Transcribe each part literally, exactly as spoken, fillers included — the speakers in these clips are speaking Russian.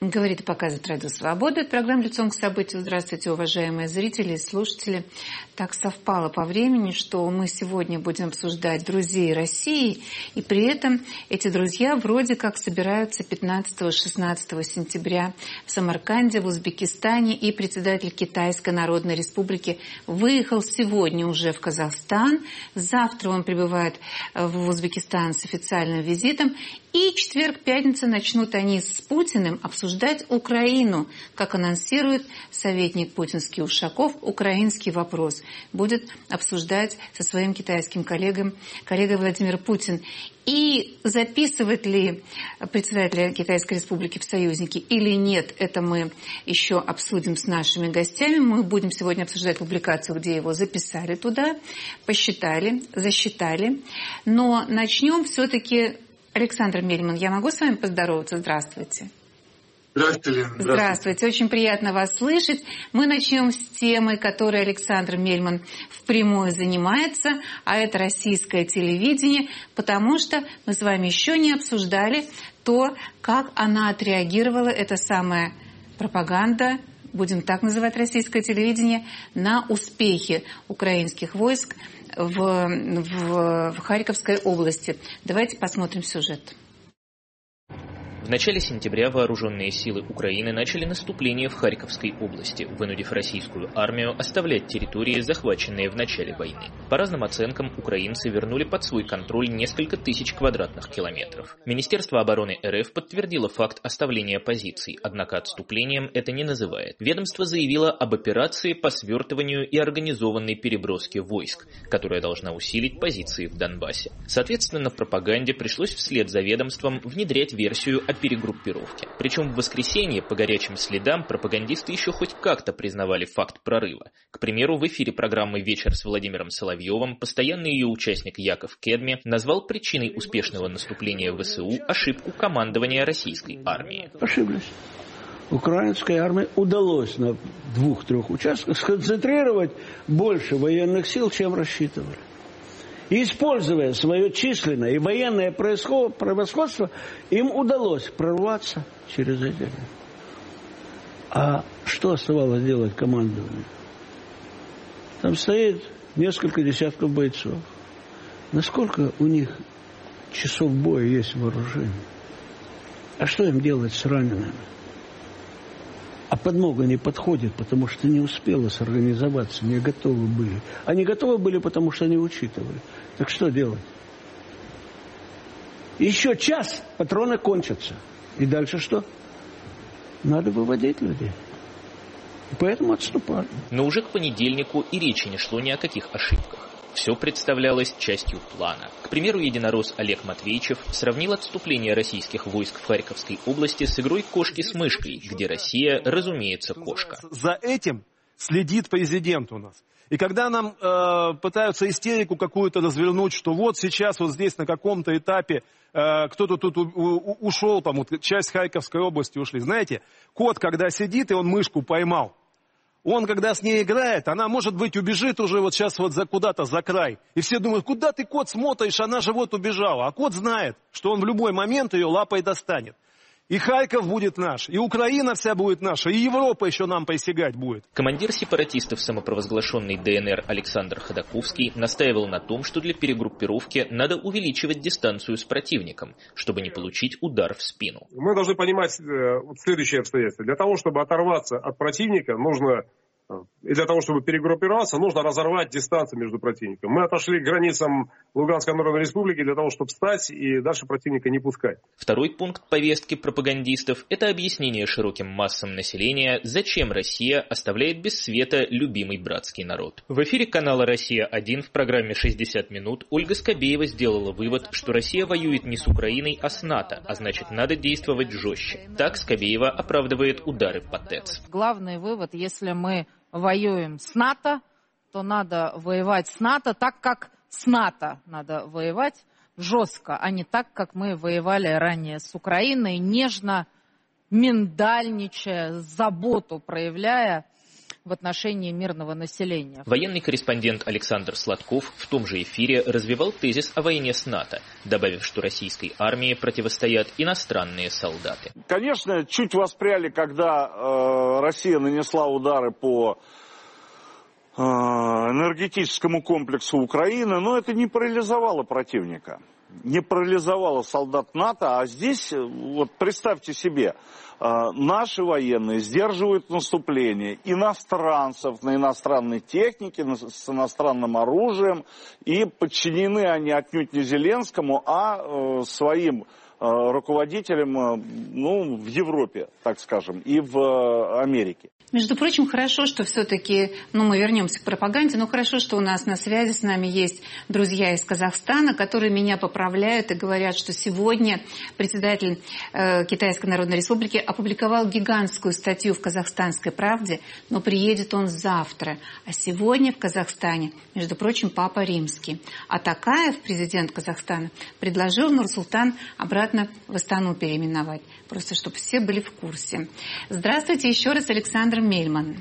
Говорит и показывает Радио Свобода. Это программа «Лицом к событию». Здравствуйте, уважаемые зрители и слушатели. Так совпало по времени, что мы сегодня будем обсуждать друзей России, и при этом эти друзья вроде как собираются пятнадцатого-шестнадцатого сентября в Самарканде, в Узбекистане, и председатель Китайской Народной Республики выехал сегодня уже в Казахстан. Завтра он прибывает в Узбекистан с официальным визитом, и четверг-пятница начнут они с Путиным обсуждать Украину, как анонсирует советник путинский Ушаков. Украинский вопрос будет обсуждать со своим китайским коллегом, коллегой Владимир Путин. И записывать ли председателя Китайской Республики в союзники или нет, это мы еще обсудим с нашими гостями. Мы будем сегодня обсуждать публикацию, где его записали туда, посчитали, засчитали. Но начнем все-таки. Александр Мельман, я могу с вами поздороваться? Здравствуйте. Здравствуйте, Лена. Здравствуйте. Здравствуйте. Очень приятно вас слышать. Мы начнем с темы, которой Александр Мельман впрямую занимается, а это российское телевидение, потому что мы с вами еще не обсуждали то, как она отреагировала, эта самая пропаганда, будем так называть российское телевидение, на успехи украинских войск в, в, в Харьковской области. Давайте посмотрим сюжет. В начале сентября вооруженные силы Украины начали наступление в Харьковской области, вынудив российскую армию оставлять территории, захваченные в начале войны. По разным оценкам, украинцы вернули под свой контроль несколько тысяч квадратных километров. Министерство обороны РФ подтвердило факт оставления позиций, однако отступлением это не называет. Ведомство заявило об операции по свертыванию и организованной переброске войск, которая должна усилить позиции в Донбассе. Соответственно, в пропаганде пришлось вслед за ведомством внедрять версию о перегруппировке. Причем в воскресенье по горячим следам пропагандисты еще хоть как-то признавали факт прорыва. К примеру, в эфире программы «Вечер» с Владимиром Соловьевым постоянный ее участник Яков Кедми назвал причиной успешного наступления ВСУ ошибку командования российской армии. Ошиблись. Украинской армии удалось на двух-трех участках сконцентрировать больше военных сил, чем рассчитывали. И, используя свое численное и военное превосходство, им удалось прорваться через эти. А что оставалось делать командованию? Там стоит несколько десятков бойцов. Насколько у них часов боя есть вооружение? А что им делать с ранеными? А подмога не подходит, потому что не успела сорганизоваться, не готовы были. Они готовы были, потому что не учитывали. Так что делать? Еще час, патроны кончатся. И дальше что? Надо выводить людей. И поэтому отступали. Но уже к понедельнику и речи не шло ни о каких ошибках. Все представлялось частью плана. К примеру, единорос Олег Матвейчев сравнил отступление российских войск в Харьковской области с игрой кошки с мышкой, где Россия, разумеется, кошка. За этим следит президент у нас. И когда нам э, пытаются истерику какую-то развернуть, что вот сейчас вот здесь на каком-то этапе э, кто-то тут у, у, ушел, там вот часть Харьковской области ушли. Знаете, кот, когда сидит и он мышку поймал, он, когда с ней играет, она, может быть, убежит уже вот сейчас вот за, куда-то за край. И все думают, куда ты, кот, смотришь, она же вот убежала. А кот знает, что он в любой момент ее лапой достанет. И Харьков будет наш, и Украина вся будет наша, и Европа еще нам присягать будет. Командир сепаратистов самопровозглашенной ДНР Александр Ходаковский настаивал на том, что для перегруппировки надо увеличивать дистанцию с противником, чтобы не получить удар в спину. Мы должны понимать э, следующее обстоятельство. Для того, чтобы оторваться от противника, нужно... И для того, чтобы перегруппироваться, нужно разорвать дистанцию между противником. Мы отошли к границам Луганской Народной Республики для того, чтобы встать и дальше противника не пускать. Второй пункт повестки пропагандистов – это объяснение широким массам населения, зачем Россия оставляет без света любимый братский народ. В эфире канала «Россия один» в программе «шестьдесят минут» Ольга Скобеева сделала вывод, что Россия воюет не с Украиной, а с НАТО, а значит, надо действовать жестче. Так Скобеева оправдывает удары по ТЭЦ. Главный вывод, если мы воюем с НАТО, то надо воевать с НАТО так, как с НАТО надо воевать жестко, а не так, как мы воевали ранее с Украиной, нежно, миндальничая, заботу проявляя в отношении мирного населения. Военный корреспондент Александр Сладков в том же эфире развивал тезис о войне с НАТО, добавив, что российской армии противостоят иностранные солдаты. Конечно, чуть воспряли, когда э, Россия нанесла удары по э, энергетическому комплексу Украины, но это не парализовало противника, не парализовало солдат НАТО, а здесь, вот представьте себе, наши военные сдерживают наступление иностранцев на иностранной технике, с иностранным оружием, и подчинены они отнюдь не Зеленскому, а своим руководителям, ну, в Европе, так скажем, и в Америке. Между прочим, хорошо, что все-таки, ну, мы вернемся к пропаганде, но хорошо, что у нас на связи с нами есть друзья из Казахстана, которые меня поправляют и говорят, что сегодня председатель э, Китайской Народной Республики опубликовал гигантскую статью в «Казахстанской правде», но приедет он завтра. А сегодня в Казахстане, между прочим, Папа Римский. А Токаев, президент Казахстана, предложил Нурсултан обратно в Астану переименовать. Просто чтобы все были в курсе. Здравствуйте еще раз, Александр Мельман.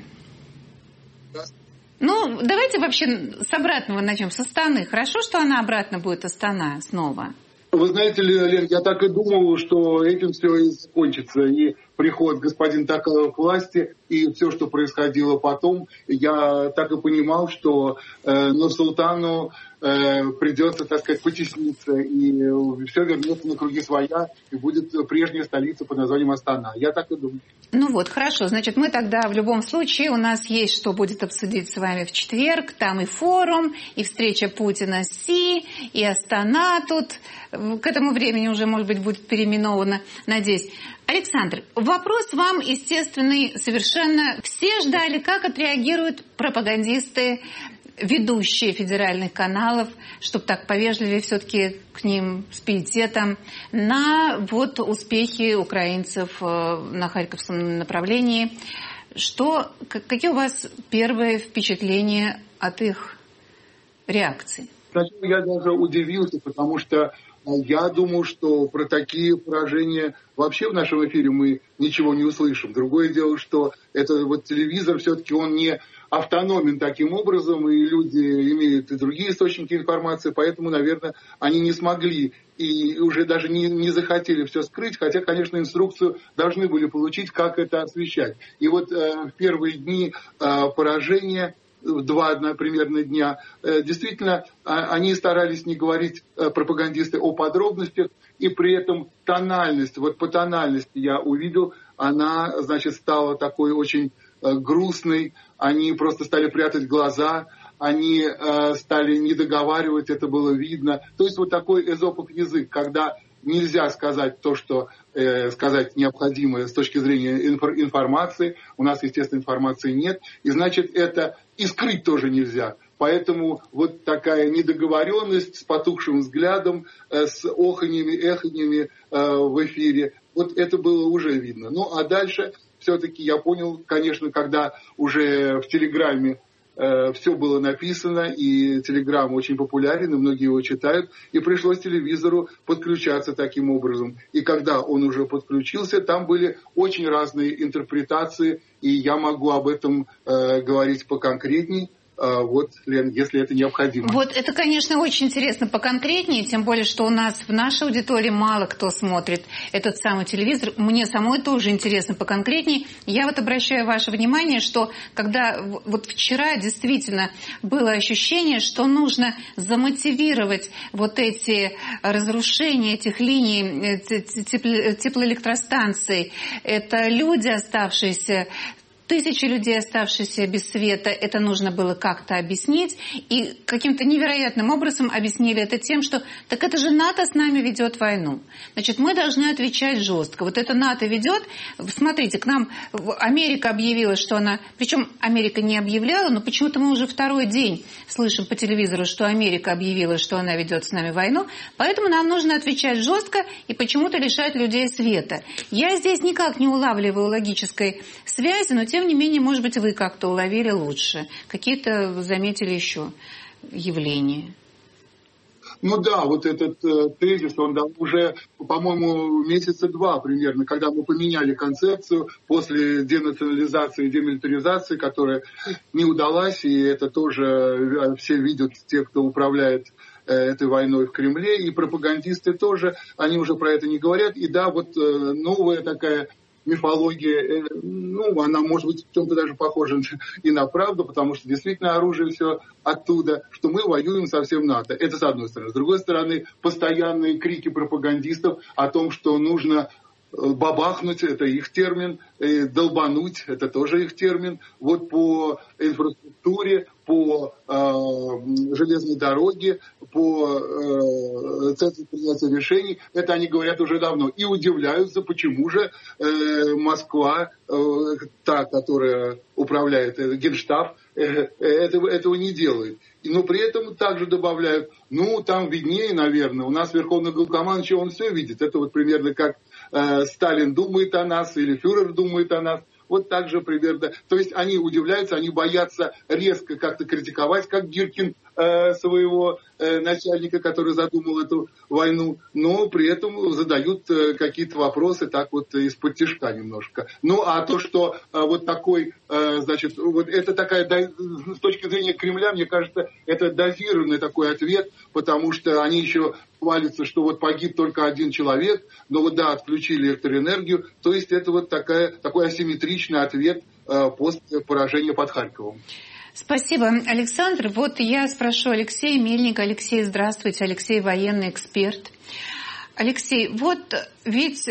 Ну, давайте вообще с обратного начнем, с Астаны. Хорошо, что она обратно будет Астана снова? Вы знаете, Лен, я так и думал, что этим все и закончится. И приход господина Токаева к власти, и все, что происходило потом, я так и понимал, что э, Нурсултану э, придется, так сказать, потесниться, и все вернется на круги своя, и будет прежняя столица под названием Астана. Я так и думаю. Ну вот, хорошо. Значит, мы тогда в любом случае, у нас есть что будет обсудить с вами в четверг. Там и форум, и встреча Путина с Си, и Астана тут. К этому времени уже, может быть, будет переименовано, надеюсь. Александр, вопрос вам естественный совершенно. Все ждали, как отреагируют пропагандисты, ведущие федеральных каналов, чтобы так повежливее все-таки к ним с пиететом, на вот успехи украинцев на Харьковском направлении. Что, какие у вас первые впечатления от их реакции? Сначала я даже удивился, потому что я думал, что про такие поражения вообще в нашем эфире мы ничего не услышим. Другое дело, что это вот телевизор все-таки он не автономен таким образом, и люди имеют и другие источники информации, поэтому, наверное, они не смогли и уже даже не, не захотели все скрыть, хотя, конечно, инструкцию должны были получить, как это освещать. И вот э, в первые дни э, поражения, два примерно дня, действительно, они старались не говорить, пропагандисты, о подробностях, и при этом тональность, вот по тональности я увидел, она, значит, стала такой очень грустной, они просто стали прятать глаза, они стали не договаривать, это было видно. То есть вот такой эзопов язык, когда нельзя сказать то, что э, сказать необходимо с точки зрения инфор- информации. У нас, естественно, информации нет. И значит, это и скрыть тоже нельзя. Поэтому вот такая недоговоренность с потухшим взглядом, э, с оханьями, эханьями э, в эфире. Вот это было уже видно. Ну, а дальше все-таки я понял, конечно, когда уже в Телеграме все было написано, и Телеграм очень популярен, и многие его читают, и пришлось телевизору подключаться таким образом. И когда он уже подключился, там были очень разные интерпретации, и я могу об этом э, говорить поконкретней. Вот, Лен, если это необходимо. Вот это, конечно, очень интересно поконкретнее, тем более, что у нас в нашей аудитории мало кто смотрит этот самый телевизор. Мне самой тоже интересно поконкретнее. Я вот обращаю ваше внимание, что когда вот вчера действительно было ощущение, что нужно замотивировать вот эти разрушения этих линий теплоэлектростанций. Это люди, оставшиеся... Тысячи людей, оставшиеся без света, это нужно было как-то объяснить. И каким-то невероятным образом объяснили это тем, что так это же НАТО с нами ведет войну. Значит, мы должны отвечать жестко. Вот это НАТО ведет. Смотрите, к нам Америка объявила, что она... Причем Америка не объявляла, но почему-то мы уже второй день слышим по телевизору, что Америка объявила, что она ведет с нами войну. Поэтому нам нужно отвечать жестко и почему-то лишать людей света. Я здесь никак не улавливаю логической связи, но тем Тем не менее, может быть, вы как-то уловили лучше. Какие-то заметили еще явления? Ну да, вот этот э, тезис, он да, уже, по-моему, месяца два примерно, когда мы поменяли концепцию после денационализации и демилитаризации, которая не удалась, и это тоже все видят, те, кто управляет э, этой войной в Кремле, и пропагандисты тоже, они уже про это не говорят. И да, вот э, новая такая мифология, ну, она может быть в чем-то даже похожа и на правду, потому что действительно оружие все оттуда, что мы воюем со всем НАТО. Это с одной стороны. С другой стороны, постоянные крики пропагандистов о том, что нужно бабахнуть, это их термин, долбануть, это тоже их термин. Вот по инфраструктуре, по э, железной дороге, по э, центру принятия решений, это они говорят уже давно. И удивляются, почему же э, Москва, э, та, которая управляет э, Генштаб, э, этого, этого не делает. Но при этом также добавляют, ну, там виднее, наверное, у нас Верховный Главнокомандующий, он все видит. Это вот примерно как э, Сталин думает о нас или фюрер думает о нас. Вот так же примерно. То есть они удивляются, они боятся резко как-то критиковать, как Гиркин э, своего э, начальника, который задумал эту войну, но при этом задают э, какие-то вопросы так вот из-под тишка немножко. Ну а то, что э, вот такой, э, значит, вот это такая, с точки зрения Кремля, мне кажется, это дозированный такой ответ, потому что они еще хвалятся, что вот погиб только один человек, но вот да, отключили электроэнергию, то есть это вот такая, такой асимметричный ответ э, после поражения под Харьковом. Спасибо, Александр. Вот я спрошу Алексея Мельника. Алексей, здравствуйте. Алексей, военный эксперт. Алексей, вот ведь,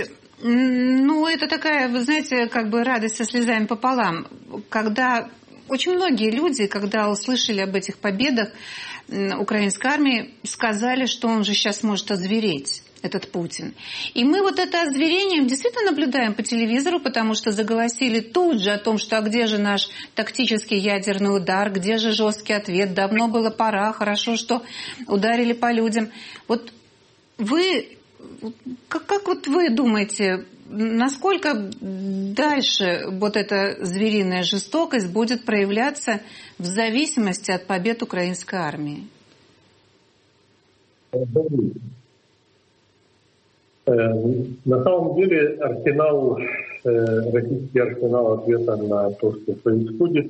ну, это такая, вы знаете, как бы радость со слезами пополам, когда очень многие люди, когда услышали об этих победах украинской армии, сказали, что он же сейчас может озвереть, этот Путин. И мы вот это озверение действительно наблюдаем по телевизору, потому что заголосили тут же о том, что а где же наш тактический ядерный удар, где же жесткий ответ, давно было пора, хорошо, что ударили по людям. Вот вы, как, как вот вы думаете, насколько дальше вот эта звериная жестокость будет проявляться в зависимости от побед украинской армии? На самом деле арсенал, российский арсенал ответа на то, что происходит,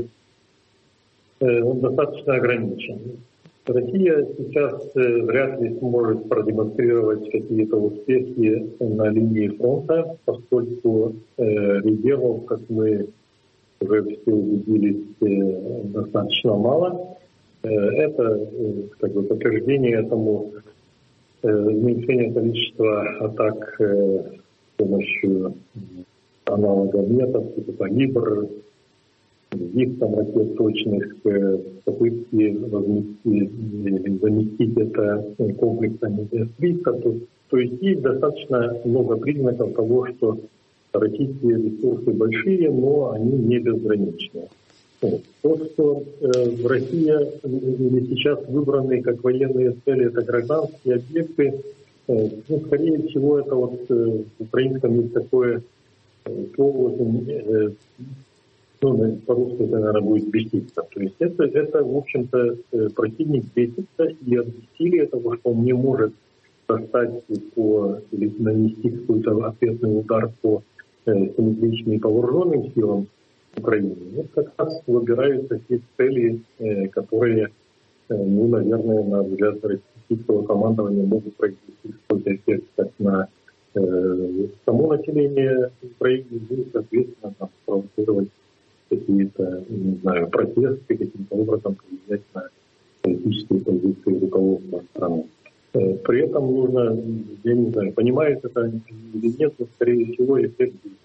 он достаточно ограничен. Россия сейчас вряд ли сможет продемонстрировать какие-то успехи на линии фронта, поскольку резервов, как мы уже все убедились, достаточно мало. Это как бы подтверждение этому уменьшение количества атак с помощью аналогов методов, типа «Калибр», других там ракет точных, попытки возместить, заместить это комплексами эс триста. То, то есть есть достаточно много признаков того, что российские ресурсы большие, но они не безграничные. То, что э, Россия сейчас выбраны как военные цели, это гражданские объекты, э, ну, скорее всего, это вот э, в украинском есть такое э, слово, э, ну, по-русски это, наверное, будет беситься. То есть это, это в общем-то, э, противник бесится, и от бессилия того, что он не может достать по, или нанести какой-то ответный удар по э, симметричным и по вооруженным силам Украины. Вот как раз выбираются те цели, э, которые, э, ну, наверное, на взгляд российского командования могут произвести какой-то эффект как на э, само население Украины, и, соответственно, там, провоцировать какие-то, не знаю, протесты, каким-то образом повлиять на политические позиции руководства страны. Э, при этом нужно, я не знаю, понимает это или нет, но, скорее всего, эффект будет.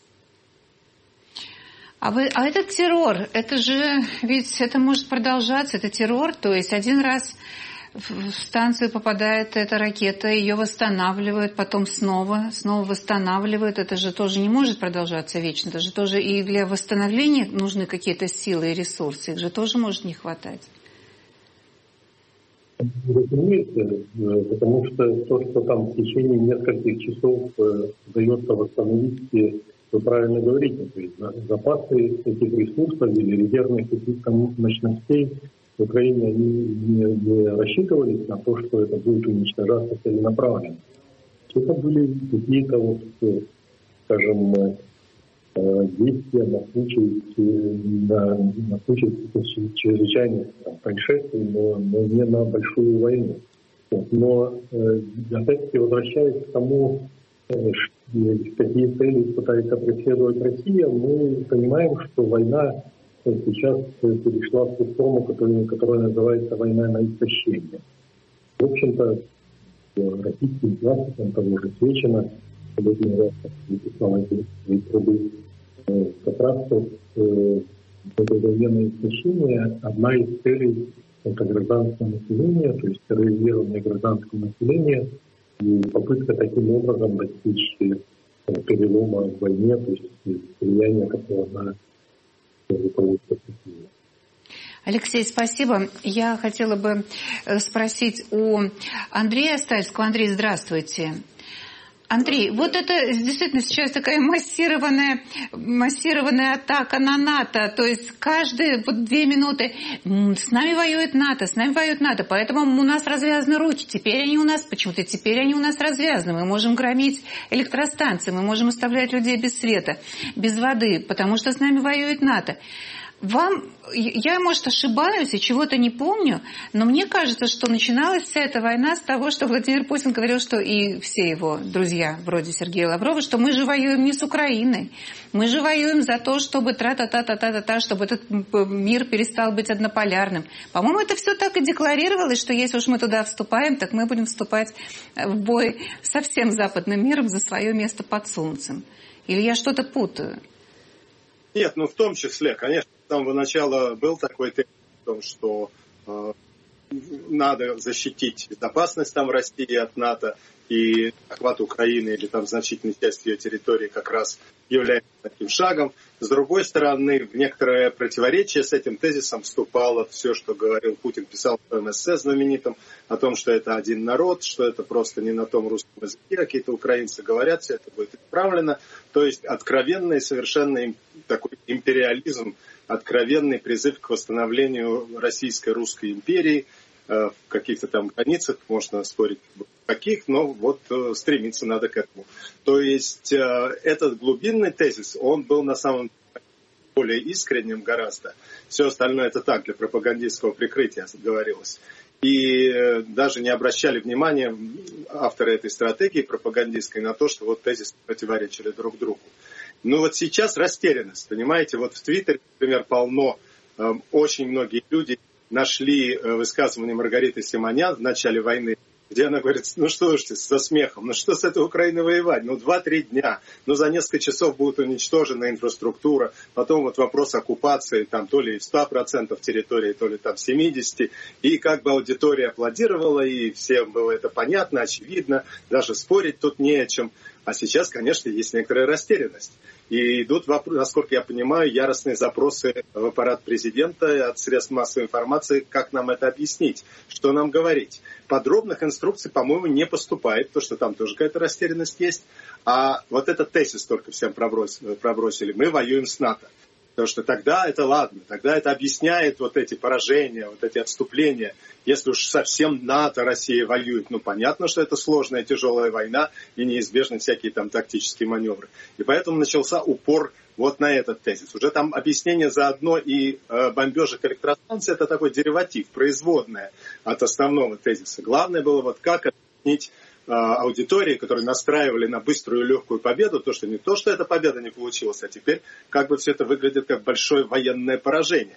А, вы, а этот террор, это же, ведь это может продолжаться, это террор, то есть один раз в станцию попадает эта ракета, ее восстанавливают, потом снова, снова восстанавливают, это же тоже не может продолжаться вечно, это же тоже и для восстановления нужны какие-то силы и ресурсы, их же тоже может не хватать. Разумеется, потому что то, что там в течение нескольких часов удается восстановить, вы правильно говорите, то есть запасы этих ресурсов или резервных каких-то мощностей в Украине они не, не рассчитывались на то, что это будет уничтожаться целенаправленно. Это были какие-то, вот, скажем, действия на случай, на, на случай чрезвычайных там, происшествий, но, но не на большую войну. Вот. Но, опять-таки, возвращаясь к тому, какие цели пытается преследовать Россия, мы понимаем, что война сейчас перешла в ту форму, которая, которая называется война на истощение. В общем-то, российским классикам того же Свечина, сегодня раз написала свои труды, как раз это военное истощение, одна из целей это гражданское население, то есть терроризирование гражданского населения и попытка таким образом достичь перелома в войне, то есть влияния которого на руководство. Алексей, спасибо. Я хотела бы спросить у Андрея Стальского. Андрей, здравствуйте. Андрей, вот это действительно сейчас такая массированная, массированная атака на НАТО. То есть каждые вот две минуты с нами воюет НАТО, с нами воюет НАТО. Поэтому у нас развязаны руки. Теперь они у нас, почему-то теперь они у нас развязаны. Мы можем громить электростанции, мы можем оставлять людей без света, без воды, потому что с нами воюет НАТО. Вам, я, может, ошибаюсь и чего-то не помню, но мне кажется, что начиналась вся эта война с того, что Владимир Путин говорил, что и все его друзья, вроде Сергея Лаврова, что мы же воюем не с Украиной, мы же воюем за то, чтобы тра-та-та-та-та-та, чтобы этот мир перестал быть однополярным. По-моему, это все так и декларировалось, что если уж мы туда вступаем, так мы будем вступать в бой со всем западным миром за свое место под солнцем. Или я что-то путаю? Нет, ну в том числе, конечно, с самого начала был такой тезис о том, что э, надо защитить безопасность там России от НАТО, и охват Украины или там значительной части ее территории как раз является таким шагом. С другой стороны, в некоторое противоречие с этим тезисом вступало все, что говорил Путин, писал в своем эссе знаменитом, о том, что это один народ, что это просто не на том русском языке, какие-то украинцы говорят, все это будет исправлено. То есть откровенный совершенно такой империализм, откровенный призыв к восстановлению российской русской империи в каких-то там границах, можно спорить в каких, но вот стремиться надо к этому. То есть этот глубинный тезис, он был на самом деле более искренним гораздо. Все остальное это так, для пропагандистского прикрытия говорилось. И даже не обращали внимания авторы этой стратегии пропагандистской на то, что вот тезисы противоречили друг другу. Ну вот сейчас растерянность, понимаете, вот в Твиттере, например, полно, очень многие люди нашли высказывание Маргариты Симонян в начале войны, где она говорит, ну что ж, со смехом, ну что с этой Украиной воевать, ну два-три дня, ну за несколько часов будет уничтожена инфраструктура, потом вот вопрос оккупации, там то ли сто процентов территории, то ли там семьдесят процентов, и как бы аудитория аплодировала, и всем было это понятно, очевидно, даже спорить тут не о чем. А сейчас, конечно, есть некоторая растерянность. И идут, насколько я понимаю, яростные запросы в аппарат президента от средств массовой информации, как нам это объяснить, что нам говорить. Подробных инструкций, по-моему, не поступает, потому что там тоже какая-то растерянность есть. А вот этот тезис только всем пробросили. Мы воюем с НАТО. Потому что тогда это ладно, тогда это объясняет вот эти поражения, вот эти отступления. Если уж совсем НАТО Россия воюет, ну понятно, что это сложная, тяжелая война и неизбежны всякие там тактические маневры. И поэтому начался упор вот на этот тезис. Уже там объяснение заодно и э, бомбежек электростанций, это такой дериватив, производное от основного тезиса. Главное было вот как объяснить аудитории, которые настраивали на быструю и легкую победу, то, что не то, что эта победа не получилась, а теперь как бы все это выглядит как большое военное поражение.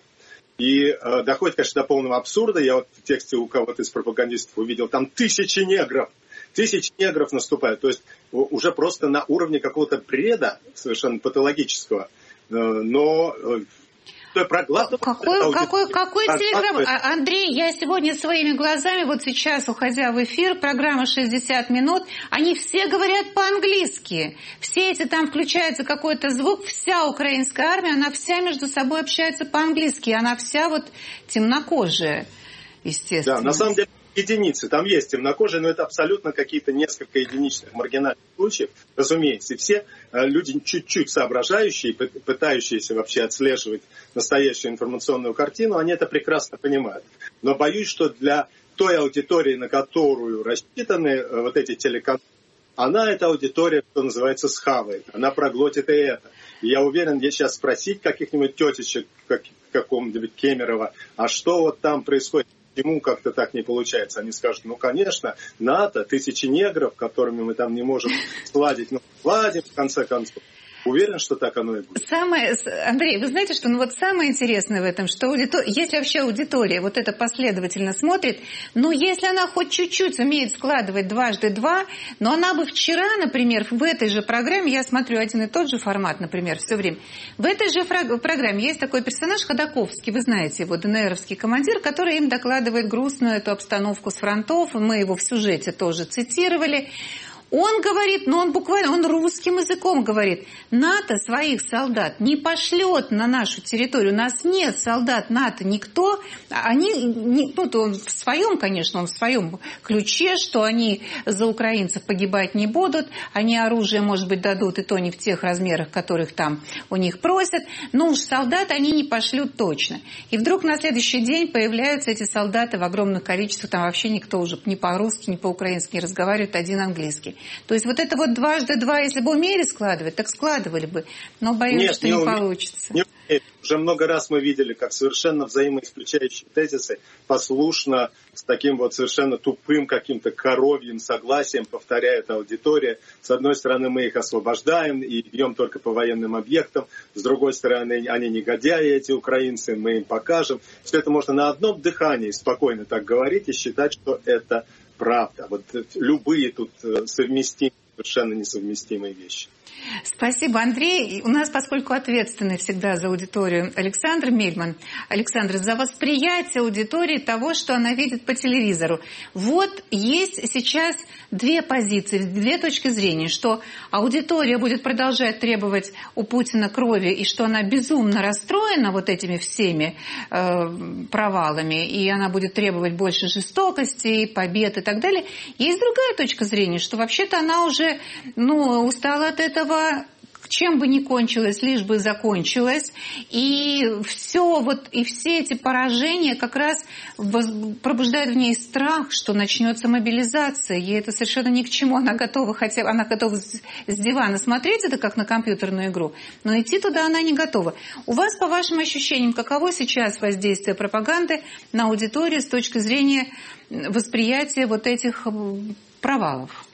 И э, доходит, конечно, до полного абсурда. Я вот в тексте у кого-то из пропагандистов увидел, там тысячи негров, тысячи негров наступают. То есть уже просто на уровне какого-то бреда, совершенно патологического. Э, но... Э, Какой, какой, какой телеграм? Андрей, я сегодня своими глазами, вот сейчас, уходя в эфир, программа шестьдесят минут, они все говорят по-английски. Все эти, там включается какой-то звук, вся украинская армия, она вся между собой общается по-английски. Она вся вот темнокожая, естественно. Да, на самом деле, единицы. Там есть темнокожие, но это абсолютно какие-то несколько единичных маргинальных случаев, разумеется. И все люди чуть-чуть соображающие, пытающиеся вообще отслеживать настоящую информационную картину, они это прекрасно понимают. Но боюсь, что для той аудитории, на которую рассчитаны вот эти телеканалы, она, эта аудитория, что называется, схавает. Она проглотит и это. И я уверен, если сейчас спросить каких-нибудь тетечек, как, какого-нибудь Кемерова, а что вот там происходит, почему как-то так не получается? Они скажут, ну, конечно, НАТО, тысячи негров, которыми мы там не можем сладить, но сладим в конце концов. Уверен, что так оно и будет. Самое, Андрей, вы знаете, что ну вот самое интересное в этом, что аудитор... если вообще аудитория вот это последовательно смотрит, ну если она хоть чуть-чуть умеет складывать дважды два, но она бы вчера, например, в этой же программе, я смотрю один и тот же формат, например, все время, в этой же программе есть такой персонаж Ходаковский, вы знаете его, ДНРовский командир, который им докладывает грустную эту обстановку с фронтов, мы его в сюжете тоже цитировали. Он говорит, ну он буквально, он русским языком говорит, НАТО своих солдат не пошлет на нашу территорию, у нас нет солдат НАТО, никто, они, ну то он в своем, конечно, он в своем ключе, что они за украинцев погибать не будут, они оружие, может быть, дадут, и то не в тех размерах, которых там у них просят, но уж солдат они не пошлют точно. И вдруг на следующий день появляются эти солдаты в огромных количествах, там вообще никто уже ни по-русски, ни по-украински не разговаривает, один английский. То есть вот это вот дважды два, если бы умели складывать, так складывали бы. Но боюсь, Нет, что не, не получится. Не умеют. Уже много раз мы видели, как совершенно взаимоисключающие тезисы послушно с таким вот совершенно тупым каким-то коровьим согласием повторяет аудитория. С одной стороны, мы их освобождаем и бьем только по военным объектам. С другой стороны, они негодяи, эти украинцы, мы им покажем. Все это можно на одном дыхании спокойно так говорить и считать, что это правда. Вот любые тут совместимые, совершенно несовместимые вещи. Спасибо, Андрей. У нас, поскольку ответственный всегда за аудиторию Александр Мельман. Александр, за восприятие аудитории того, что она видит по телевизору. Вот есть сейчас две позиции, две точки зрения, что аудитория будет продолжать требовать у Путина крови, и что она безумно расстроена вот этими всеми э, провалами, и она будет требовать больше жестокости, побед и так далее. Есть другая точка зрения, что вообще-то она уже ну, устала от этого, чем бы ни кончилось, лишь бы закончилось. И все, вот, и все эти поражения как раз пробуждают в ней страх, что начнется мобилизация. Ей это совершенно ни к чему. Она готова, хотя она готова с дивана смотреть это как на компьютерную игру, но идти туда она не готова. У вас, по вашим ощущениям, каково сейчас воздействие пропаганды на аудиторию с точки зрения восприятия вот этих провалов?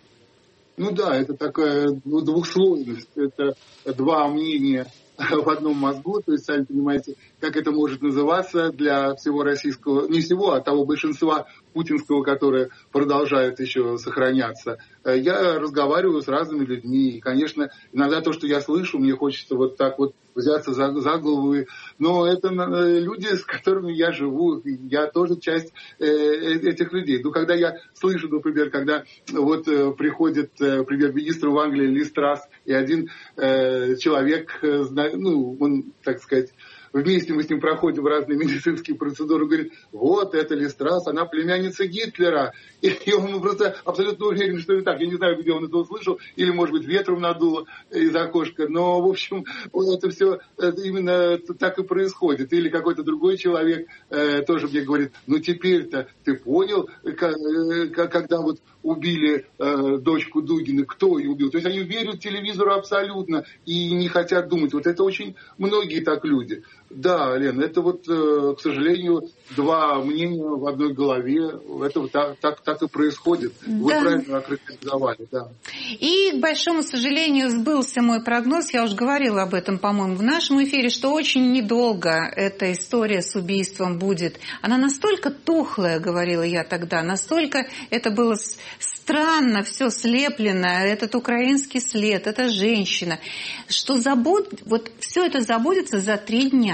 Ну да, это такая двухслойность, это два мнения в одном мозгу, то есть, сами понимаете, как это может называться для всего российского, не всего, а того большинства путинского, которое продолжает еще сохраняться. Я разговариваю с разными людьми, и, конечно, иногда то, что я слышу, мне хочется вот так вот взяться за, за голову, но это люди, с которыми я живу, я тоже часть э, этих людей. Но когда я слышу, например, когда вот э, приходит э, премьер-министр в Англии Ли Страс, и один э, человек, э, ну, он, так сказать, вместе мы с ним проходим разные медицинские процедуры, говорит, вот, это Ли Страс, она племянница Гитлера. И, и он просто абсолютно уверен, что это так. Я не знаю, где он это услышал, или, может быть, ветром надуло из окошка. Но, в общем, это все это именно так и происходит. Или какой-то другой человек э, тоже мне говорит, ну, теперь-то ты понял, как, э, когда вот убили э, дочку Дугина, кто ее убил. То есть они верят телевизору абсолютно и не хотят думать. Вот это очень многие так люди. Да, Лена, это вот, э, к сожалению, два мнения в одной голове. Это вот так, так, так и происходит. Да. Вы правильно охарактеризовали, да. И, к большому сожалению, сбылся мой прогноз. Я уже говорила об этом, по-моему, в нашем эфире, что очень недолго эта история с убийством будет. Она настолько тухлая, говорила я тогда, настолько это было странно, все слеплено, этот украинский след, эта женщина, что забуд... вот все это забудется за три дня.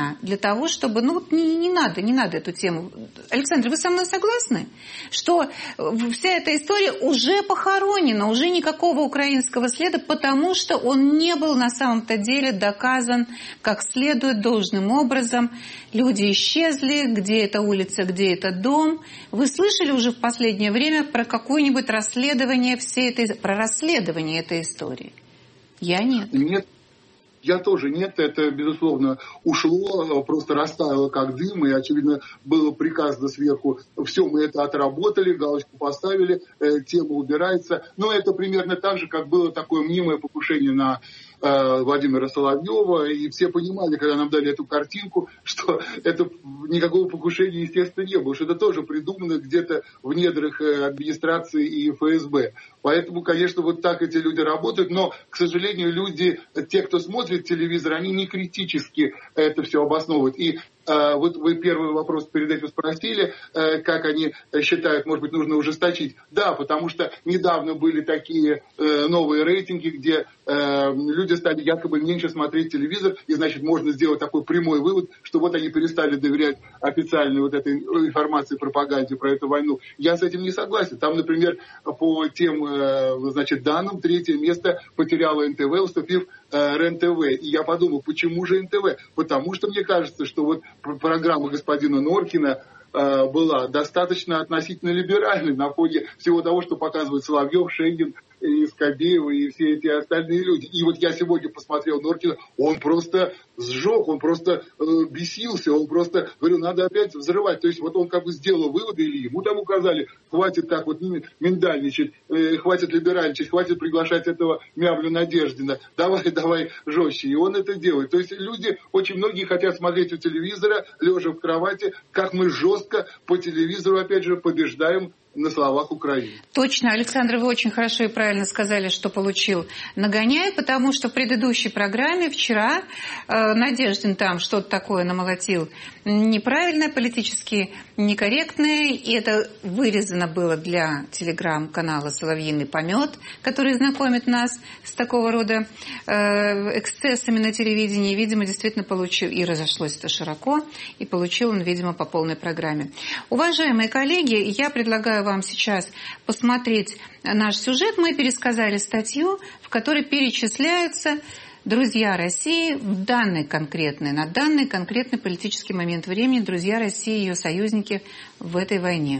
достаточно для того, чтобы... Ну, вот не, не надо, не надо эту тему. Александр, вы со мной согласны? Что вся эта история уже похоронена, уже никакого украинского следа, потому что он не был на самом-то деле доказан как следует, должным образом. Люди исчезли, где эта улица, где этот дом. Вы слышали уже в последнее время про какое-нибудь расследование всей этой... про расследование этой истории? Я нет. Нет. Я тоже нет, это, безусловно, ушло, просто растаяло как дым, и, очевидно, было приказано сверху, все, мы это отработали, галочку поставили, э, тема убирается. Но это примерно так же, как было такое мнимое покушение на э, Владимира Соловьева, и все понимали, когда нам дали эту картинку, что это никакого покушения, естественно, не было, что это тоже придумано где-то в недрах администрации и эф эс бэ. Поэтому, конечно, вот так эти люди работают, но, к сожалению, люди, те, кто смотрит телевизор, они не критически это все обосновывают. И э, вот вы первый вопрос перед этим спросили, э, как они считают, может быть, нужно ужесточить. Да, потому что недавно были такие э, новые рейтинги, где э, люди стали якобы меньше смотреть телевизор, и, значит, можно сделать такой прямой вывод, что вот они перестали доверять официальной вот этой информации, пропаганде про эту войну. Я с этим не согласен. Там, например, по тем, э, значит, данным, третье место потеряла эн тэ вэ, уступив РЕН-ТВ. И я подумал, почему же эн тэ вэ? Потому что мне кажется, что вот программа господина Норкина э, была достаточно относительно либеральной на фоне всего того, что показывают Соловьев, Шейгин, и Скобеева, и все эти остальные люди. И вот я сегодня посмотрел Норкина, он просто сжег, он просто э, бесился, он просто, говорю, надо опять взрывать. То есть вот он как бы сделал выводы, или ему там указали, хватит так вот миндальничать, э, хватит либеральничать, хватит приглашать этого Мявлю Надеждина, давай, давай жестче. И он это делает. То есть люди, очень многие хотят смотреть у телевизора, лежа в кровати, как мы жестко по телевизору, опять же, побеждаем на словах Украины. Точно, Александр, вы очень хорошо и правильно сказали, что получил нагоняй, потому что в предыдущей программе вчера э, Надеждин там что-то такое намолотил неправильное, политически некорректное, и это вырезано было для телеграм-канала «Соловьиный помет», который знакомит нас с такого рода э, эксцессами на телевидении. Видимо, действительно получил, и разошлось это широко, и получил он, видимо, по полной программе. Уважаемые коллеги, я предлагаю вам сейчас посмотреть наш сюжет. Мы пересказали статью, в которой перечисляются друзья России в данный конкретный, на данный конкретный политический момент времени, друзья России и ее союзники в этой войне.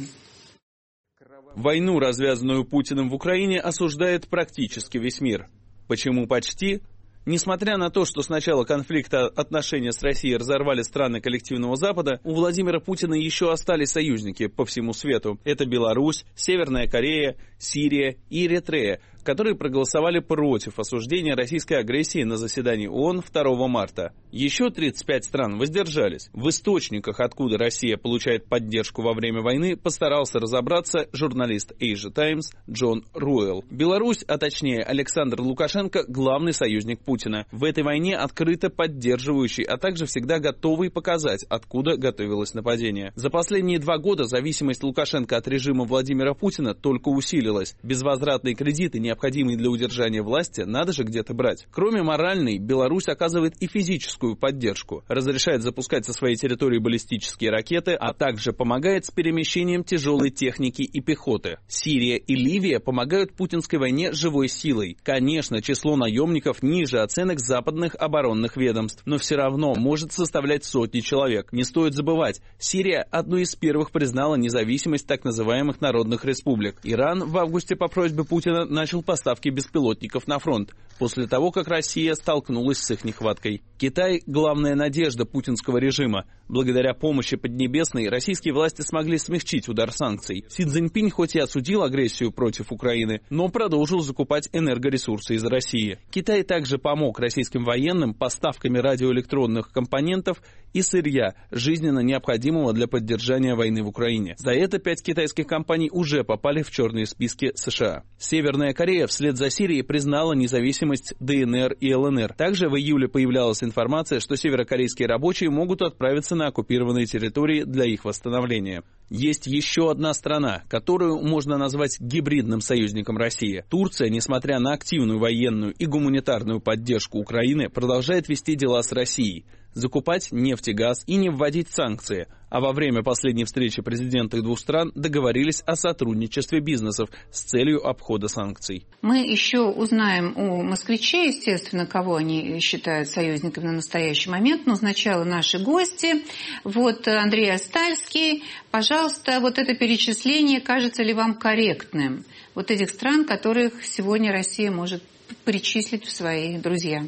Войну, развязанную Путиным в Украине, осуждает практически весь мир. Почему почти? Несмотря на то, что с начала конфликта отношения с Россией разорвали страны коллективного Запада, у Владимира Путина еще остались союзники по всему свету. Это Беларусь, Северная Корея, Сирия и Эритрея, которые проголосовали против осуждения российской агрессии на заседании ООН второго марта. Еще тридцать пять стран воздержались. В источниках, откуда Россия получает поддержку во время войны, постарался разобраться журналист Asia Times Джон Руэлл. Беларусь, а точнее Александр Лукашенко, главный союзник Путина. В этой войне открыто поддерживающий, а также всегда готовый показать, откуда готовилось нападение. За последние два года зависимость Лукашенко от режима Владимира Путина только усилилась. Безвозвратные кредиты, необходимые для удержания власти, надо же где-то брать. Кроме моральной, Беларусь оказывает и физическую поддержку. Разрешает запускать со своей территории баллистические ракеты, а также помогает с перемещением тяжелой техники и пехоты. Сирия и Ливия помогают путинской войне живой силой. Конечно, число наемников ниже оценок западных оборонных ведомств, но все равно может составлять сотни человек. Не стоит забывать, Сирия одной из первых признала независимость так называемых народных республик. Иран в августе по просьбе Путина начал поставки беспилотников на фронт, после того, как Россия столкнулась с их нехваткой. Китай – главная надежда путинского режима. Благодаря помощи Поднебесной российские власти смогли смягчить удар санкций. Си Цзиньпинь хоть и осудил агрессию против Украины, но продолжил закупать энергоресурсы из России. Китай также помог российским военным поставками радиоэлектронных компонентов и сырья, жизненно необходимого для поддержания войны в Украине. За это пять китайских компаний уже попали в черные списки США. Северная Корея вслед за Сирией признала независимость Дэ Эн Эр и Эл Эн Эр. Также в июле появлялась информация, что северокорейские рабочие могут отправиться на оккупированные территории для их восстановления. Есть еще одна страна, которую можно назвать гибридным союзником России. Турция, несмотря на активную военную и гуманитарную поддержку Украины, продолжает вести дела с Россией. закупать нефть и газ и не вводить санкции. А во время последней встречи президенты двух стран договорились о сотрудничестве бизнесов с целью обхода санкций. Мы еще узнаем у москвичей, естественно, кого они считают союзниками на настоящий момент. Но сначала наши гости. Вот Андрей Остальский. Пожалуйста, вот это перечисление кажется ли вам корректным? Вот этих стран, которых сегодня Россия может причислить в свои друзья.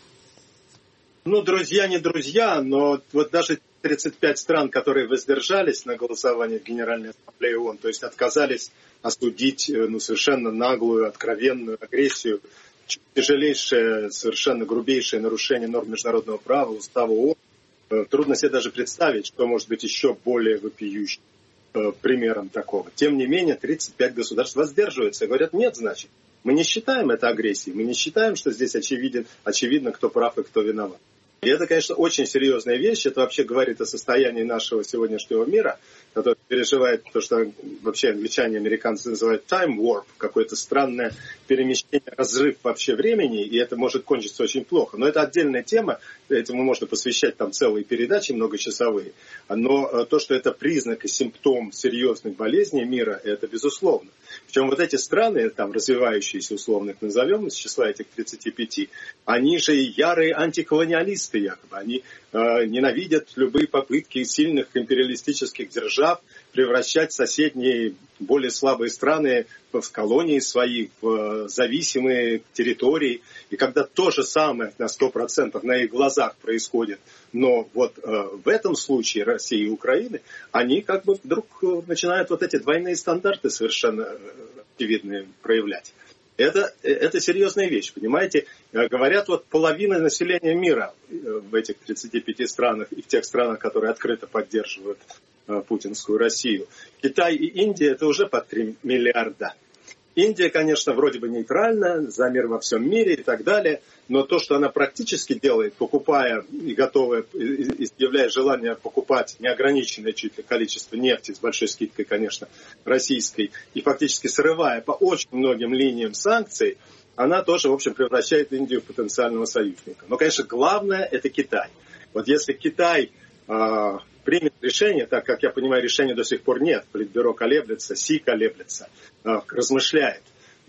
Ну, друзья не друзья, но вот даже тридцать пять стран, которые воздержались на голосовании в Генеральной Ассамблее ООН, то есть отказались осудить ну, совершенно наглую, откровенную агрессию, тяжелейшее, совершенно грубейшее нарушение норм международного права, устава ООН. Трудно себе даже представить, что может быть еще более вопиющим примером такого. Тем не менее, тридцать пять государств воздерживаются и говорят, нет, значит, мы не считаем это агрессией, мы не считаем, что здесь очевиден, очевидно, кто прав и кто виноват. И это, конечно, очень серьезная вещь. Это вообще говорит о состоянии нашего сегодняшнего мира, который переживает то, что вообще англичане и американцы называют time warp, какое-то странное перемещение, разрыв вообще времени, и это может кончиться очень плохо. Но это отдельная тема, этому можно посвящать там целые передачи многочасовые. Но то, что это признак и симптом серьезных болезней мира, это безусловно. Причем вот эти страны, там развивающиеся, условно их назовем, из числа этих тридцати пяти, они же и ярые антиколониалисты якобы. Они э, ненавидят любые попытки сильных империалистических держав превращать соседние, более слабые страны в колонии свои, в зависимые территории. И когда то же самое на сто процентов на их глазах происходит, но вот э, в этом случае России и Украины, они как бы вдруг начинают вот эти двойные стандарты совершенно очевидные проявлять. Это, это серьезная вещь, понимаете? Говорят, вот половина населения мира в этих тридцати пяти странах и в тех странах, которые открыто поддерживают путинскую Россию. Китай и Индия – это уже по три миллиарда. Индия, конечно, вроде бы нейтральна, за мир во всем мире и так далее, но то, что она практически делает, покупая и готовая, изъявляя желание покупать неограниченное чуть ли количество нефти, с большой скидкой, конечно, российской, и фактически срывая по очень многим линиям санкций, она тоже, в общем, превращает Индию в потенциального союзника. Но, конечно, главное – это Китай. Вот если Китай э, примет решение, так как я понимаю, решения до сих пор нет, Политбюро колеблется, Си колеблется, э, размышляет,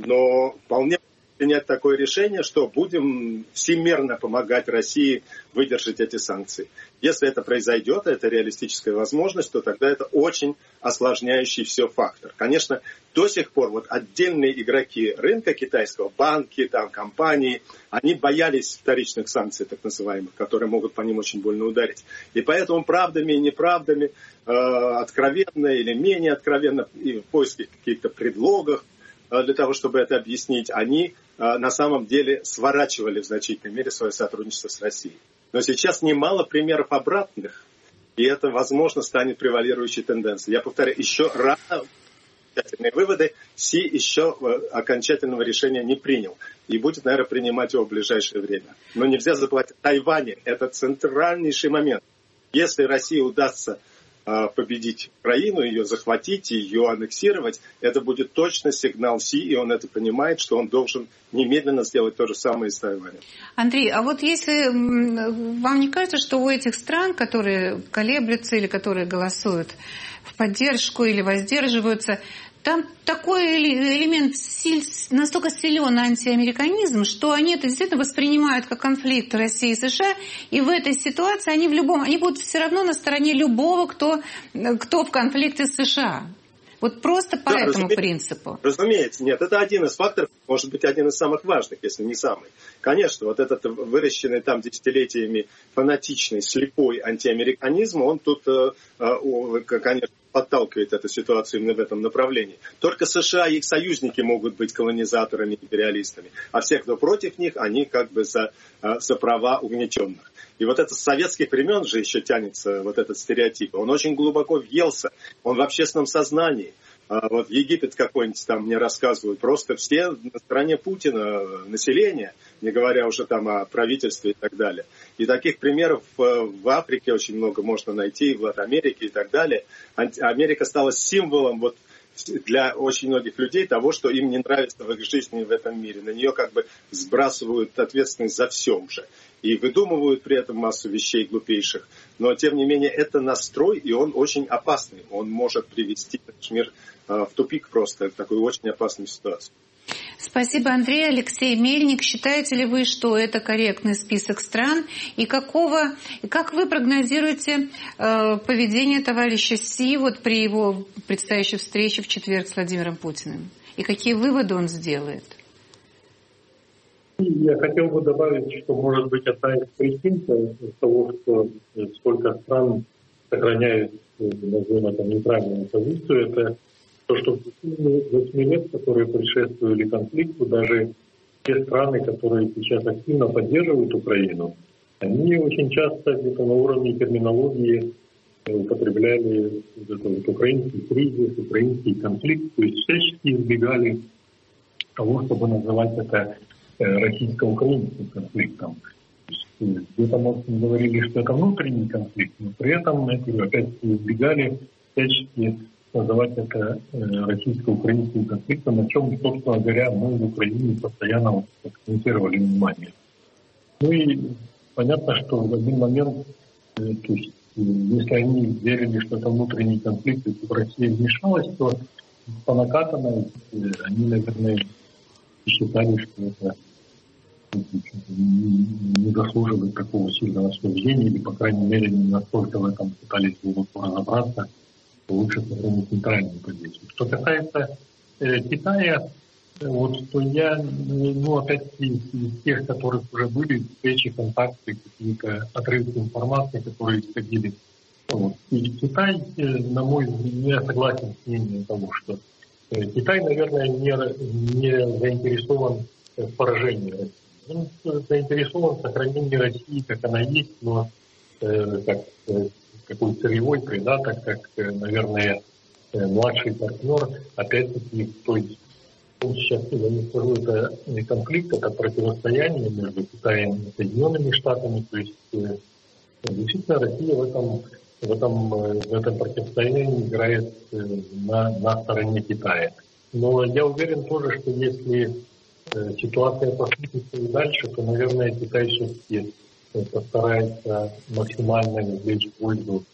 но вполне принять такое решение, что будем всемерно помогать России выдержать эти санкции. Если это произойдет, это реалистическая возможность, то тогда это очень осложняющий все фактор. Конечно, до сих пор вот отдельные игроки рынка китайского, банки, там, компании, они боялись вторичных санкций, так называемых, которые могут по ним очень больно ударить. И поэтому правдами и неправдами, э, откровенно или менее откровенно, и в поиске каких-то предлогов, для того, чтобы это объяснить, они на самом деле сворачивали в значительной мере свое сотрудничество с Россией. Но сейчас немало примеров обратных, и это, возможно, станет превалирующей тенденцией. Я повторяю, еще рано окончательные выводы, Си еще окончательного решения не принял и будет, наверное, принимать его в ближайшее время. Но нельзя забывать Тайвань, это центральнейший момент. Если России удастся победить Украину, ее захватить, ее аннексировать, это будет точно сигнал Си, и он это понимает, что он должен немедленно сделать то же самое и с Тайванем. Андрей, а вот если вам не кажется, что у этих стран, которые колеблются или которые голосуют в поддержку или воздерживаются, там такой элемент настолько силен антиамериканизм, что они это действительно воспринимают как конфликт России и США, и в этой ситуации они в любом, они будут все равно на стороне любого, кто, кто в конфликте с США. Вот просто по да, этому принципу. Разумеется, нет, это один из факторов, может быть, один из самых важных, если не самый. Конечно, вот этот выращенный там десятилетиями фанатичный, слепой антиамериканизм, он тут, конечно, подталкивает эту ситуацию именно в этом направлении. Только США и их союзники могут быть колонизаторами, империалистами, а все, кто против них, они как бы за, за права угнетенных. И вот это с советских времен же еще тянется вот этот стереотип. Он очень глубоко въелся, он в общественном сознании. Вот Египет какой-нибудь там мне рассказывают, просто все на стороне Путина, население, не говоря уже там о правительстве и так далее. И таких примеров в Африке очень много можно найти, и в Латинамерике и так далее. Америка стала символом вот для очень многих людей того, что им не нравится в их жизни в этом мире. На нее как бы сбрасывают ответственность за все же. И выдумывают при этом массу вещей глупейших. Но, тем не менее, это настрой, и он очень опасный. Он может привести наш мир в тупик просто, в такую очень опасную ситуацию. Спасибо, Андрей. Алексей Мельник. Считаете ли вы, что это корректный список стран? И какого, как вы прогнозируете э, поведение товарища Си вот при его предстоящей встрече в четверг с Владимиром Путиным? И какие выводы он сделает? Я хотел бы добавить, что, может быть, одна из причин того, что сколько стран сохраняют, назовем это, нейтральную позицию, это то, что в течение восьми лет, которые предшествовали конфликту, даже те страны, которые сейчас активно поддерживают Украину, они очень часто где-то на уровне терминологии употребляли вот украинский кризис, украинский конфликт, то есть всячески избегали того, чтобы называть это российско-украинским конфликтом. Где-то, может, говорили, что это внутренний конфликт, но при этом, опять избегали всячески называть это российско-украинским конфликтом, на чем, собственно говоря, мы в Украине постоянно акцентировали внимание. Ну и понятно, что в один момент, то есть, если они верили, что это внутренний конфликт, и в России вмешалась, то по накатанной они, наверное, считали, что это не заслуживает такого сильного осуждения, или, по крайней мере, не настолько в этом пытались глубоко разобраться, что лучше сохранить нейтральную позицию. Что касается э, Китая, вот, то я, ну, опять-таки, из тех, которых уже были встречи, контакты, какие-то отрывки информации, которые исходили. Вот. И Китай, на мой взгляд, я согласен с мнением того, что Китай, наверное, не, не заинтересован в поражении России. Он заинтересован в сохранении России, как она есть, но э, как э, какой сырьевой придаток, как, э, наверное, э, младший партнер, опять-таки, то есть, сейчас я не скажу, это не конфликт, это противостояние между Китаем и Соединенными Штатами, то есть, э, действительно, Россия в этом, в этом, в этом противостоянии играет э, на, на стороне Китая. Но я уверен тоже, что если ситуация посмотрится и дальше, то, наверное, Китай все-таки постарается максимально извлечь пользу